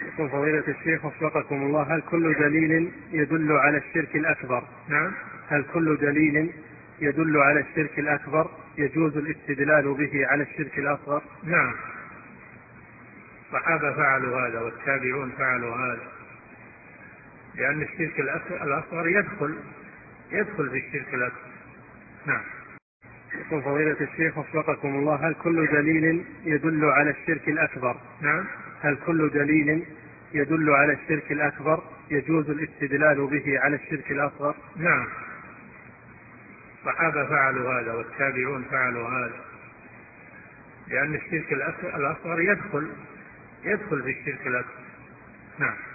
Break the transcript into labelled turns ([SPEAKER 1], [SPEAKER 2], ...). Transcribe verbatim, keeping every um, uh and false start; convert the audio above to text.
[SPEAKER 1] يقول فضيلة الشيخ وفقكم الله، هل كل دليل يدل على الشرك الأكبر؟
[SPEAKER 2] نعم.
[SPEAKER 1] هل كل دليل يدل على الشرك الأكبر يجوز الاستدلال به على الشرك الأصغر؟
[SPEAKER 2] نعم، الصحابة فعلوا هذا والتابعون فعلوا هذا، لأن الشرك الأصغر يدخل يدخل في الشرك الأكبر. نعم.
[SPEAKER 1] يقول فضيلة الشيخ وفقكم الله، هل كل دليل يدل على الشرك الأكبر؟
[SPEAKER 2] نعم.
[SPEAKER 1] هل كل دليل يدل على الشرك الأكبر يجوز الاستدلال به على الشرك الأصغر؟
[SPEAKER 2] نعم، الصحابة فعلوا هذا والتابعون فعلوا هذا، لأن الشرك الأصغر يدخل يدخل في الشرك الأكبر. نعم.